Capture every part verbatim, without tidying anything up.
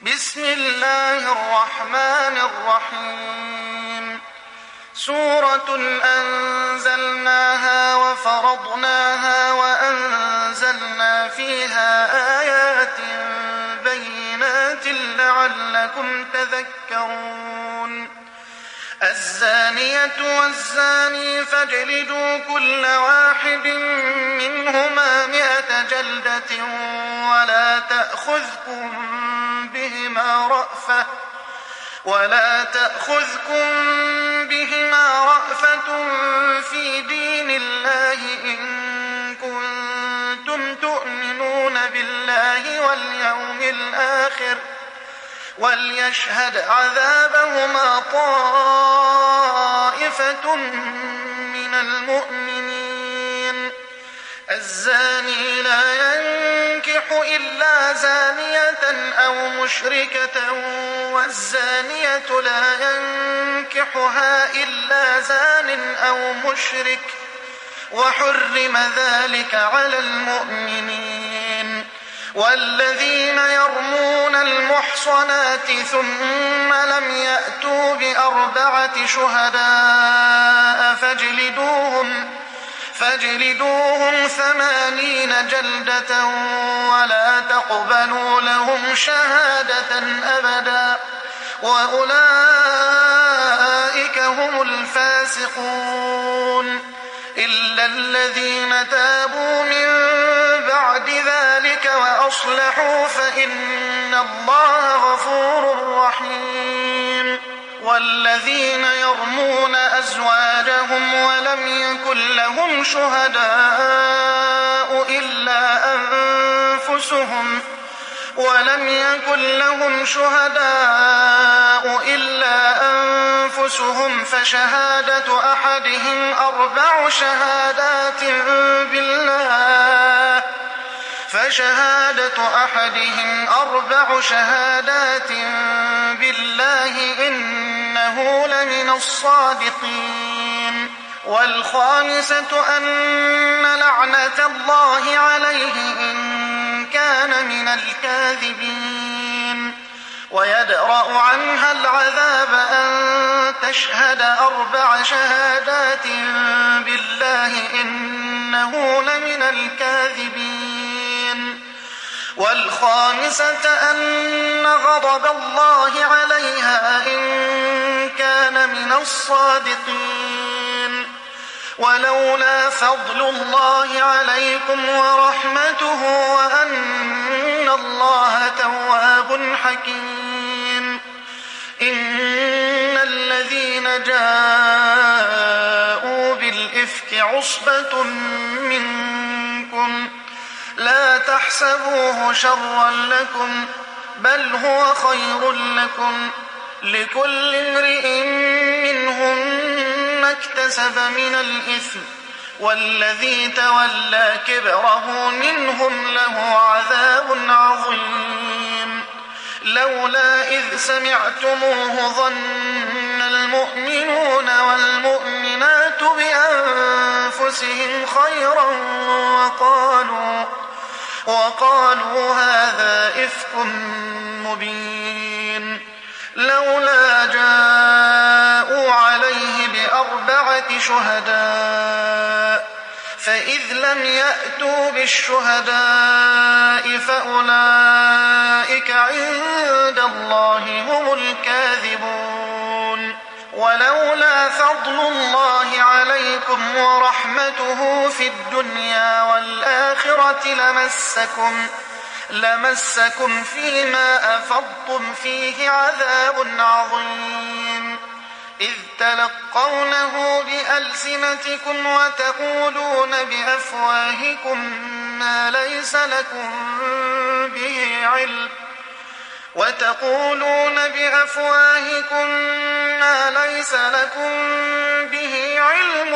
بسم الله الرحمن الرحيم سورة أنزلناها وفرضناها وأنزلنا فيها آيات بينات لعلكم تذكرون الزانية والزاني فاجلدوا كل واحد منهما مئة جلدة ولا تأخذكم بهما رأفة ولا تأخذكم بهما رأفة في دين الله إن كنتم تؤمنون بالله واليوم الآخر وليشهد عذابهما طائفة من المؤمنين الزاني لا ينكح إلا زانية أو مشركة والزانية لا ينكحها إلا زان أو مشرك وحرم ذلك على المؤمنين والذين يرمون المحصنات ثم لم يأتوا بأربعة شهداء فاجلدوهم فاجلدوهم ثمانين جلدة ولا تقبلوا لهم شهادة أبدا وأولئك هم الفاسقون إلا الذين تابوا من بعد ذلك وأصلحوا فإن الله غفور رحيم والذين يرمون أزواجهم ولم يكن لهم شهداء إلا أنفسهم ولم يكن لهم شهداء إلا أنفسهم فشهادة أحدهم أربع شهادات بالله فشهادة أحدهم أربع شهادات بالله إنه لمن الصادقين والخامسة أن لعنة الله عليه إن كان من الكاذبين ويدرأ عنها العذاب أن تشهد أربع شهادات بالله إنه لمن الكاذبين والخامسة أن غضب الله عليها إن كان من الصادقين ولولا فضل الله عليكم ورحمته وأن الله تواب حكيم إن الذين جاءوا بالإفك عصبة منكم لا تحسبوه شرا لكم بل هو خير لكم لكل امرئ منهم ما اكتسب من الإثم والذي تولى كبره منهم له عذاب عظيم لولا إذ سمعتموه ظن المؤمنون والمؤمنات بأنفسهم خيرا وقالوا وقالوا هذا إفك مبين لولا جاءوا عليه بأربعة شهداء فإذ لم يأتوا بالشهداء فأولئك عند الله هم الكاذبون ولولا فضل الله عليكم ورحمته في الدنيا والآخرة لمسكم لمسكم فيما أفضتم فيه عذاب عظيم إذ تلقونه بألسنتكم وتقولون بأفواهكم ما ليس لكم به علم وتقولون بأفواهكم ما ليس لكم به علم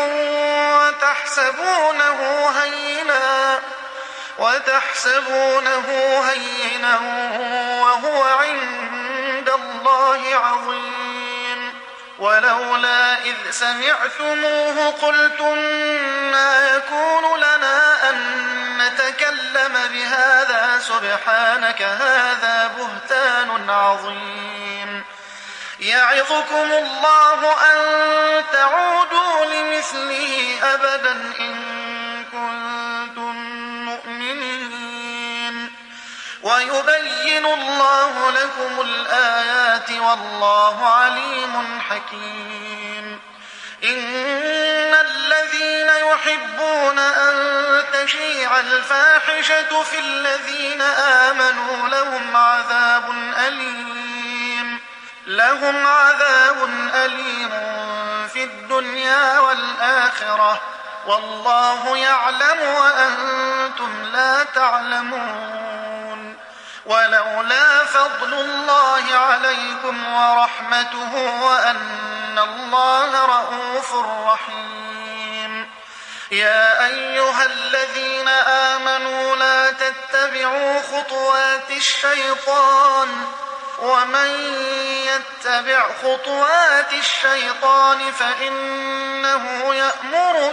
وتحسبونه هينا وتحسبونه هينا وهو عند الله عظيم ولولا إذ سمعتموه قلتم ما يكون لنا أن نتكلم بهذا سبحانك هذا بهتان عظيم. يعظكم الله أن تعودوا لمثله أبدا إن كنتم مؤمنين. ويبين الله لكم الآيات والله عليم حكيم. إن الذين يحبون أن تشيع الفاحشة في الذين آمنوا لهم عذاب أليم لهم عذاب أليم في الدنيا والآخرة والله يعلم وأنتم لا تعلمون. ولولا فضل الله عليكم ورحمته وأن الله رءوف رحيم. يا أيها الذين آمنوا لا تتبعوا خطوات الشيطان ومن يتبع خطوات الشيطان فإنه يأمر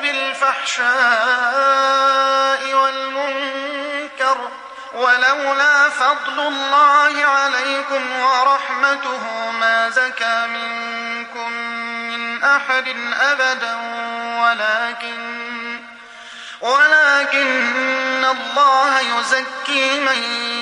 بالفحشاء والمنكر ولولا فضل الله عليكم ورحمته ما زكى منكم من أحد أبدا ولكن ولكن الله يزكي من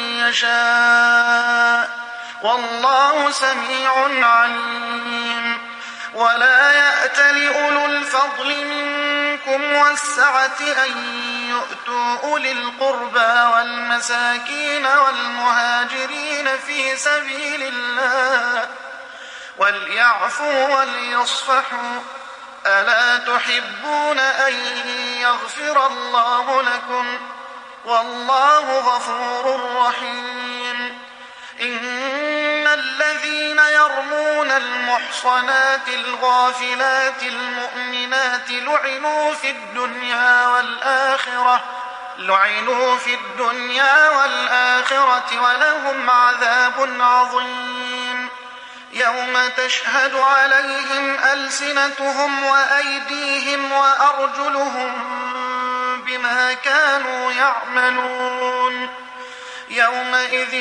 يشاء والله سميع عليم. ولا يأتل أولو الفضل منكم والسعة أن يؤتوا أولي القربى والمساكين والمهاجرين في سبيل الله وليعفوا وليصفحوا ألا تحبون أن يغفر الله لكم والله غفور رحيم. إن الذين يرمون المحصنات الغافلات المؤمنات لعنوا في الدنيا والآخرة لعنوا في الدنيا والآخرة ولهم عذاب عظيم. يوم تشهد عليهم ألسنتهم وأيديهم وأرجلهم بما كانوا يعملون. يومئذ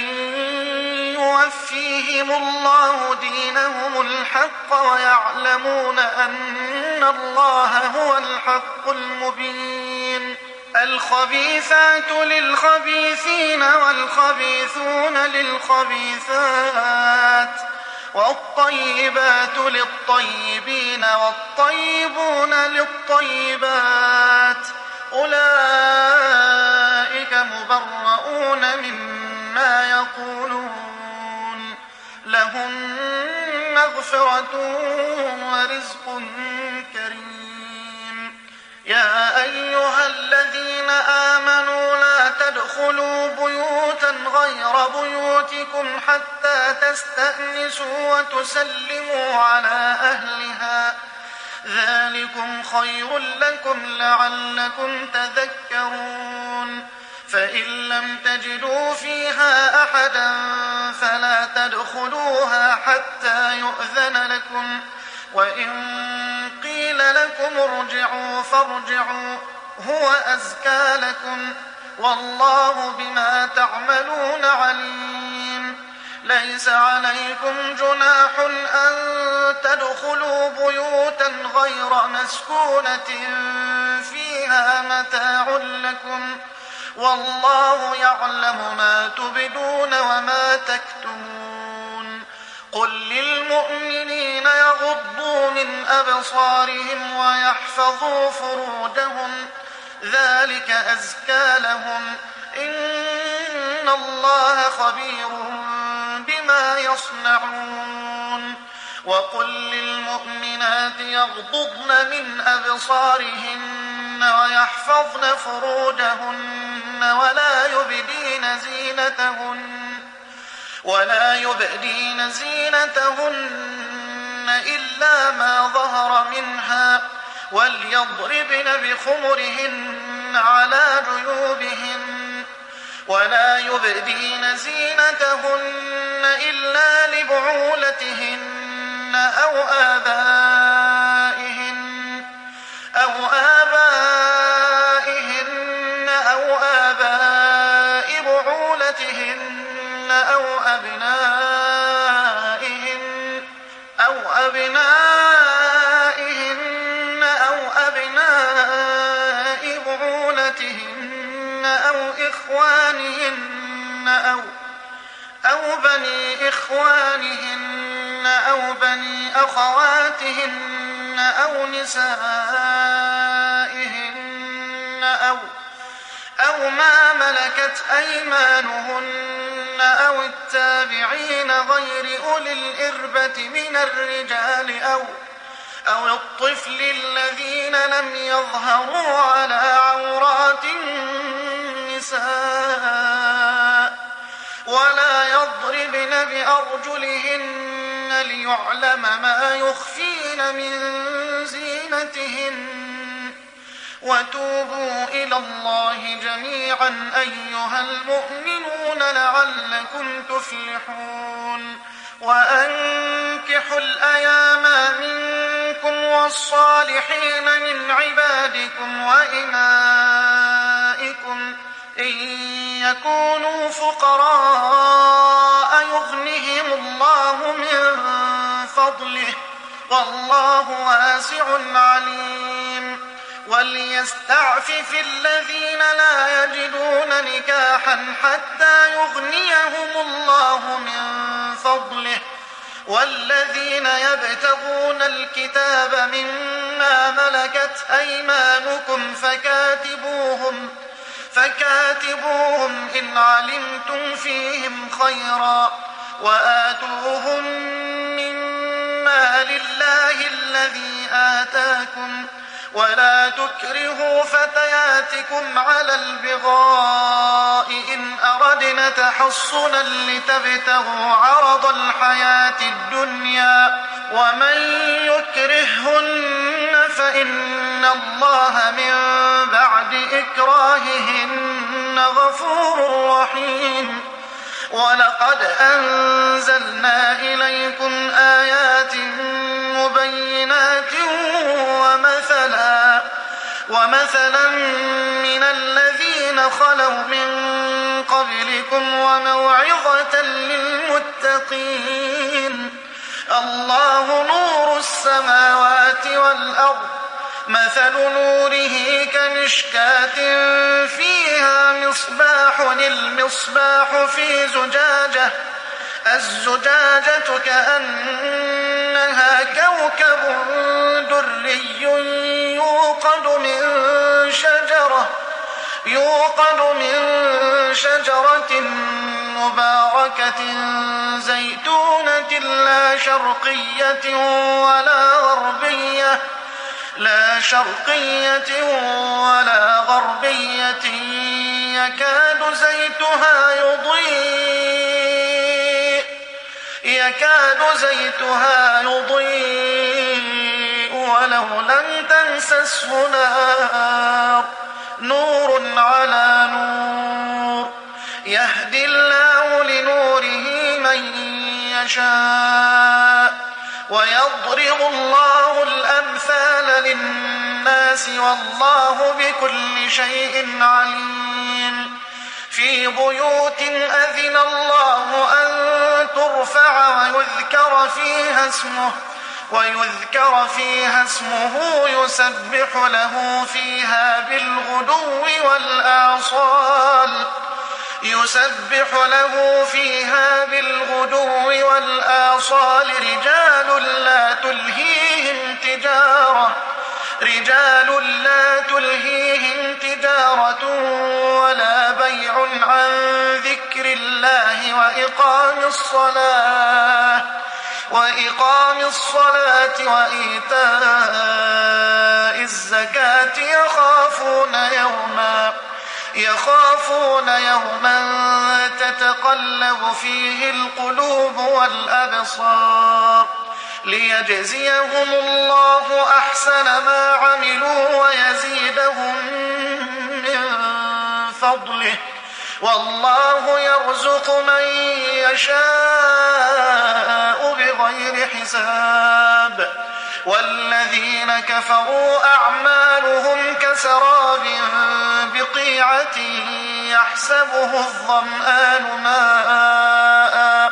يوفيهم الله دينهم الحق ويعلمون أن الله هو الحق المبين. الخبيثات للخبيثين والخبيثون للخبيثات والطيبات للطيبين والطيبون للطيبات أولئك مبرؤون مما يقولون لهم مغفرة ورزق كريم. يا أيها الذين آمنوا لا تدخلوا بيوتا غير بيوتكم حتى تستأنسوا وتسلموا على أهلها ذلكم خير لكم لعلكم تذكرون. فإن لم تجدوا فيها أحدا فلا تدخلوها حتى يؤذن لكم وإن قيل لكم ارجعوا فارجعوا هو أزكى لكم والله بما تعملون عليم. ليس عليكم جناح أن تدخلوا بيوتا غير مسكونة فيها متاع لكم والله يعلم ما تبدون وما تكتمون. قل للمؤمنين يغضوا من أبصارهم ويحفظوا فروجهم ذلك أزكى لهم إن الله خبير بما يصنعون. وقل للمؤمنات يغضضن من أبصارهن ويحفظن فروجهن ولا يبدين زينتهن ولا يبدين زينتهن إلا ما ظهر منها وليضربن بخمرهن على جيوبهن ولا يبدين زينتهن إلا لبعولتهن أو آبائهن أو آبائهن أو آباء بعولتهن أو أبنائهن أو أبنائهن أو أبناء بعولتهن أو إخوانهن أو أو بني إخوانهن أو بني أخواتهن أو نسائهن أو أو ما ملكت أيمانهن أو التابعين غير أولي الإربة من الرجال أو أو الطفل الذين لم يظهروا على عورات النساء ولا يضربن بأرجلهن ليعلم ما يخفين من زينتهن وتوبوا إلى الله جميعا أيها المؤمنون لعلكم تفلحون وأنكحوا الأيام منكم والصالحين من عبادكم وإمائكم إن يكونوا فقراء يغنهم الله من فضله والله واسع عليم وليستعفف الذين لا يجدون نكاحا حتى يغنيهم الله من فضله والذين يبتغون الكتاب مما ملكت أيمانكم فكاتبوهم فكاتبوهم إن علمتم فيهم خيرا وآتوهم مما لله الذي آتاكم ولا تكرهوا فتياتكم على البغاء إن أردنا تحصنا لتبتغوا عرض الحياة الدنيا ومن يكرههن فإن الله من بعد إكراههن غفور رحيم ولقد أنزلنا إليكم آيات مبينات ومثلا ومثلا من الذين خلوا من قبلكم وموعظة للمتقين الله نور السماوات والأرض مثل نوره كمشكاة فيها مصباح المصباح في زجاجة الزجاجة كأنها كوكب دري يوقد من شجرة يوقد من شجرة مباركة زيتونة لا شرقية ولا غربية لا شرقية ولا غربية يكاد زيتها يضيء يكاد زيتها يضيء ولو لم تمسسه نار نور على نور يهدي الله لنوره من يشاء ويضرب الله الأمثال للناس والله بكل شيء عليم في بيوت أذن الله أن ترفع ويذكر فيها اسمه ويذكر فيها اسمه يسبح له فيها بالغدو والآصال يسبح له فيها بالغدو والآصال رجال لا تلهيهم تجارة رجال لا تلهيهم تجارة ولا بيع عن ذكر الله وإقام الصلاة وإقام الصلاة وإيتاء الزكاة يخافون يوما يخافون يوما تتقلب فيه القلوب والأبصار ليجزيهم الله أحسن ما عملوا ويزيدهم من فضله والله يرزق من يشاء بغير الحساب. والذين كفروا أعمالهم كسراب بقيعة يحسبه الظمآن ماء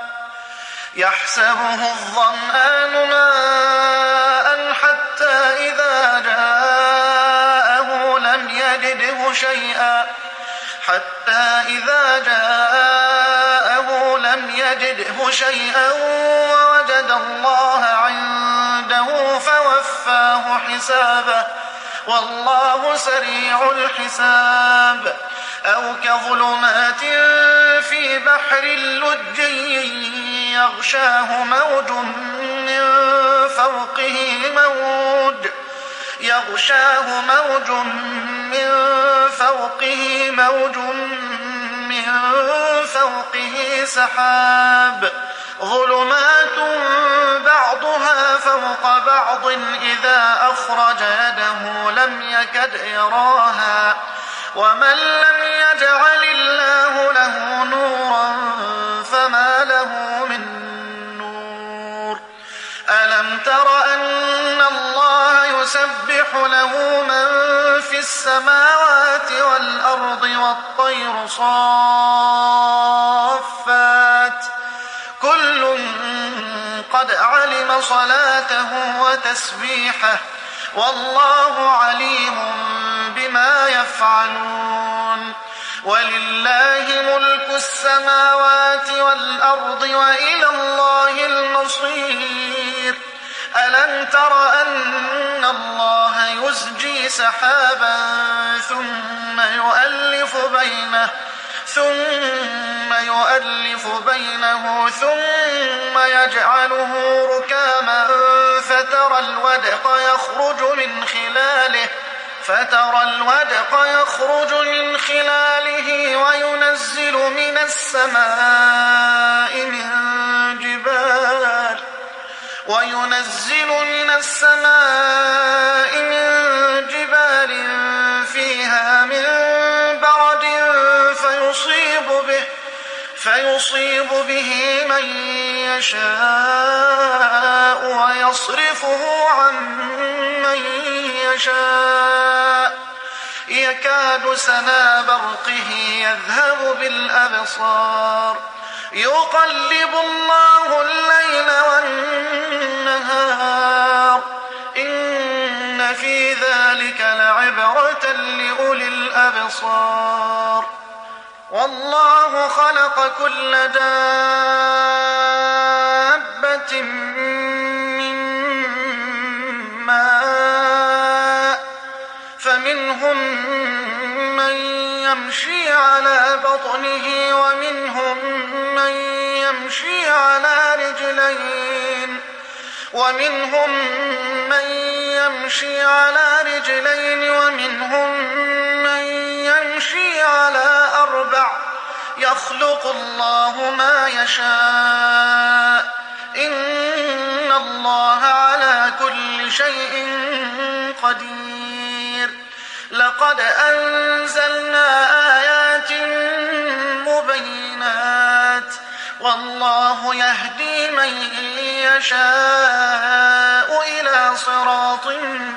يحسبه الظمآن ماء حتى إذا جاءه لم يجده شيئا حتى إذا جاءه لم يجده شيئا ووجد الله عنده فوفاه حسابه والله سريع الحساب. أو كظلمات في بحر لجي يغشاه موج من فوقه موج يغشاه موج من فوقه موج من فوقه سحاب ظلمات بعضها فوق بعض إذا أخرج يده لم يكد يراها ومن لم يجعل الله له نورا فما له من نور. ألم تر أن الله يسبح له من في السماوات والأرض والطير صافات كل قد علم صلاته وتسبيحه والله عليم بما يفعلون. ولله ملك السماوات والأرض وإلى الله المصير. ألم تر أن الله يزجي سحابا ثم يؤلف بينه ثم يؤلف بينه ثم يجعله ركاما فترى الودق يخرج من خلاله فترى الودق يخرج من خلاله وينزل من السماء من جبال وينزل من السماء من جبال فيها من برد فيصيب به فيصيب به من يشاء ويصرفه عن من يشاء يكاد سنا برقه يذهب بالأبصار يقلب الله الليل والنهار إن في ذلك لعبرة لأولي الأبصار. والله خلق كل دابة من ماء فمنهم من يمشي على بطنه ومنهم من يمشي على رجلين ومنهم من يمشي على رجلين ومنهم من يمشي على أربع يخلق الله ما يشاء إن الله على كل شيء قدير. لقد أنزلنا آيات مبينات والله يهدي من يشاء إلى صراط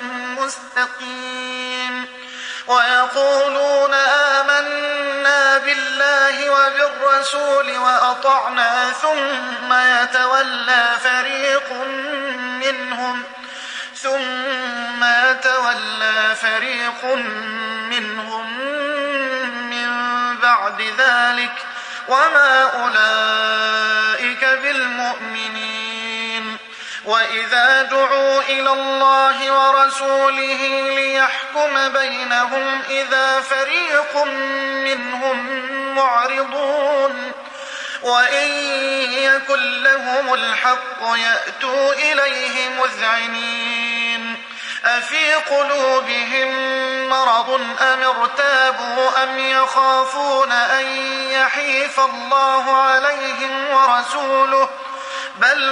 مستقيم. ويقولون آمنا بالله وبالرسول وأطعنا ثم يتولى فريق منهم ثم يتولى فريق منهم من بعد ذلك وما أولئك بالمؤمنين. وإذا دعوا إلى الله ورسوله ليحكم بينهم إذا فريق منهم معرضون وإن يكن لهم الحق يأتوا إليه مذعنين. أفي قلوبهم مرض أم ارتابوا أم يخافون أن يحيف الله عليهم ورسوله بل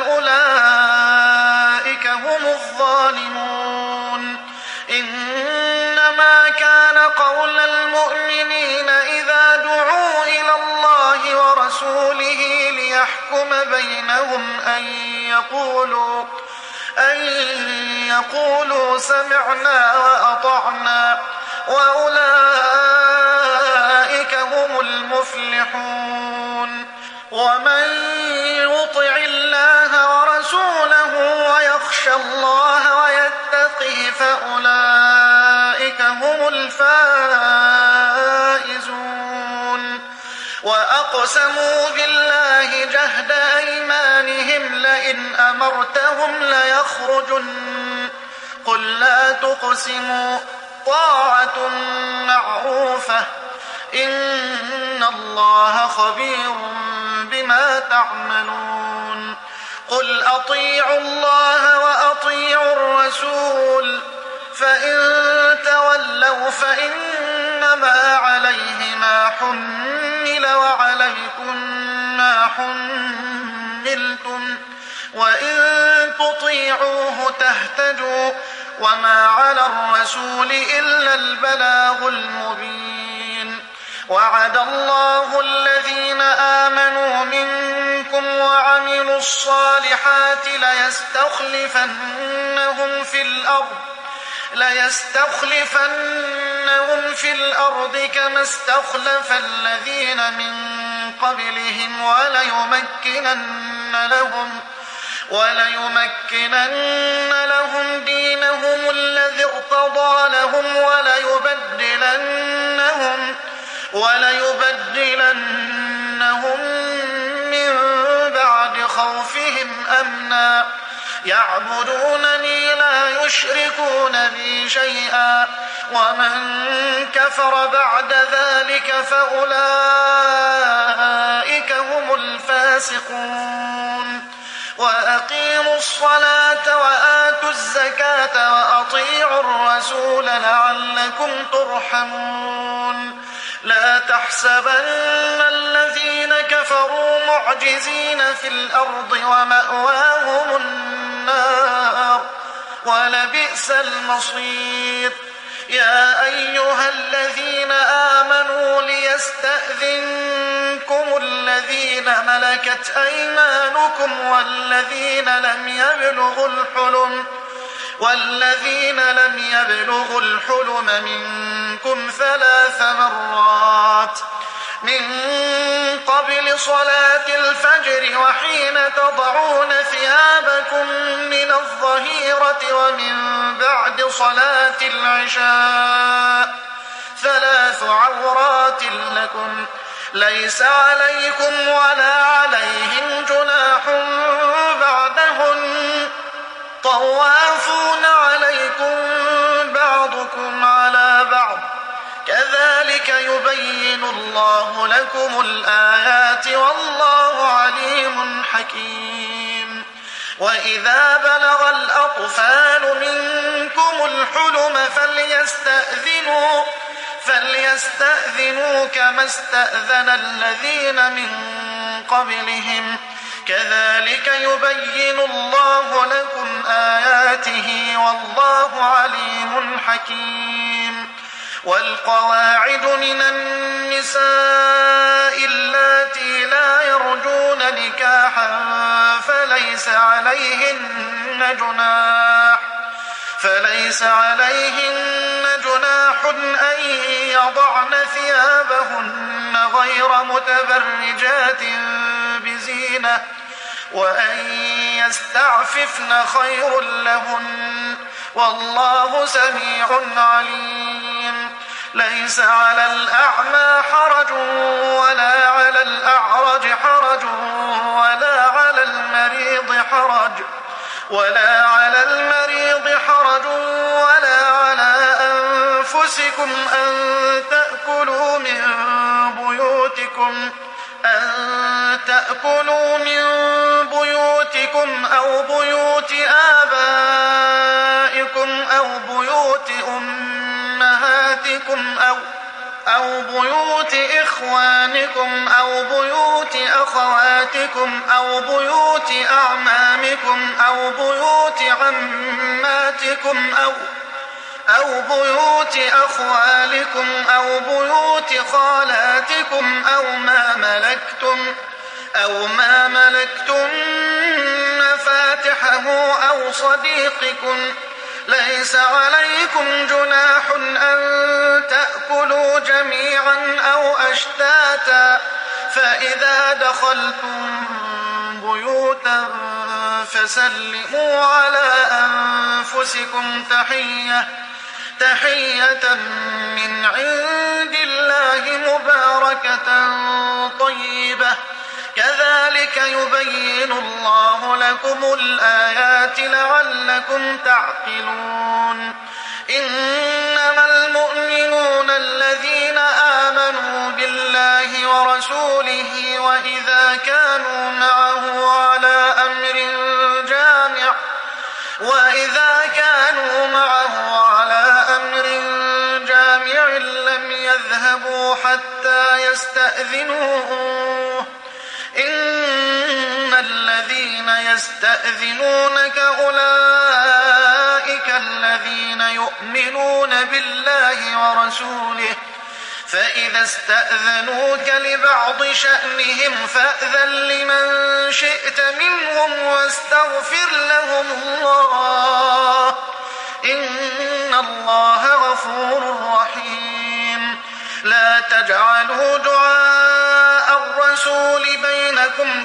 أولئك هم الظالمون. إنما كان قول المؤمنين إذا دعوا إلى الله ورسوله ليحكم بينهم أن يقولوا أن يقولوا سمعنا وأطعنا وأولئك هم المفلحون. ومن يطع الله ورسوله ويخشى الله ويتقه فأولئك هم الفائزون. وأقسموا بالله جهد أيمانهم لئن أمرتهم ليخرجن قل لا تقسموا طاعة معروفة إن الله خبير بما تعملون. قل أطيعوا الله وأطيعوا الرسول فإن تولوا فإنما عليه ما حمل وعليكم ما حملتم وإن تطيعوه تهتدوا وما على الرسول إلا البلاغ المبين. وعد الله الذين آمنوا منكم وعملوا الصالحات ليستخلفنهم في الأرض ليستخلفنهم في الأرض كما استخلف الذين من قبلهم وليمكنن لهم وليمكنن لهم دينهم الذي ارتضى لهم وليبدلنهم وليبدلنهم من بعد خوفهم أمنا يعبدونني لا يشركون بي شيئا ومن كفر بعد ذلك فأولئك هم الفاسقون. وأقيموا الصلاة وآتوا الزكاة وأطيعوا الرسول لعلكم ترحمون. لا تحسبن الذين كفروا معجزين في الأرض ومأواهم النار ولبئس المصير. يا أيها الذين آمنوا ليستأذنكم الذين ملكت أيمانكم والذين لم يبلغوا الحلم والذين لم يبلغوا الحلم منكم ثلاث مرات من قبل صلاة الفجر وحين تضعون ثيابكم من الظهيرة ومن بعد صلاة العشاء ثلاث عورات لكم ليس عليكم ولا عليهم جناح بعدهن طوافون عليكم بعضكم على بعض كذلك يبين الله لكم الآيات والله عليم حكيم. وإذا بلغ الأطفال منكم الحلم فليستأذنوا فليستأذنوا كما استأذن الذين من قبلهم كذلك يبين الله لكم آياته والله عليم حكيم. والقواعد من النساء اللاتي لا يرجون نكاحا فليس عليهن جناح فليس عليهن جناح أن يضعن ثيابهن غير متبرجات بزينة وأن يستعففن خير لهن والله سميع عليم. ليس على الأعمى حرج ولا على الأعرج حرج ولا على المريض حرج ولا على المريض حرج ولا على أنفسكم أن تأكلوا من بيوتكم أن تأكلوا من بيوتكم أو بيوت آبائكم أو بيوت أمهاتكم أو أو بيوت إخوانكم أو بيوت أخواتكم أو بيوت أعمامكم أو بيوت عماتكم أو أو بيوت أخوالكم أو بيوت خالاتكم أو ما ملكتم أو ما ملكتم مفاتيحكم صديقكم ليس عليكم جناح أن تأكلوا جميعا أو أشتاتا فإذا دخلتم بيوتا فسلموا على أنفسكم تحية تحية من عند الله مباركة طيبة كذلك يبين الله لكم الآيات لعلكم تعقلون. إنما المؤمنون الذين آمنوا بالله ورسوله وإذا كانوا معه على أمر جامع وإذا كانوا معه على أمر جامع لم يذهبوا حتى يستأذنوه إن الذين يستأذنونك أولئك الذين يؤمنون بالله ورسوله فإذا استأذنوك لبعض شأنهم فأذن لمن شئت منهم واستغفر لهم الله إن الله غفور رحيم. لا تجعلوا دعاء الرسول بينكم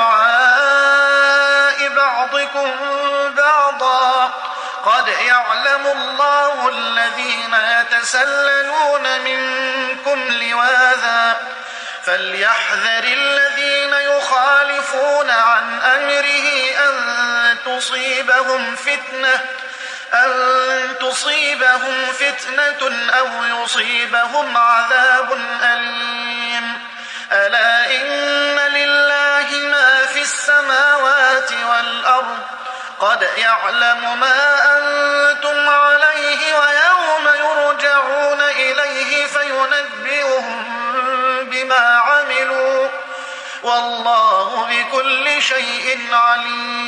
كدعاء بعضكم بعضا قد يعلم الله الذين يتسللون منكم لواذا فليحذر الذين يخالفون عن أمره أن تصيبهم فتنة أن تصيبهم فتنة أو يصيبهم عذاب أليم. ألا إن لله ما في السماوات والأرض قد يعلم ما أنتم عليه ويوم يرجعون إليه فينبئهم بما عملوا والله بكل شيء عليم.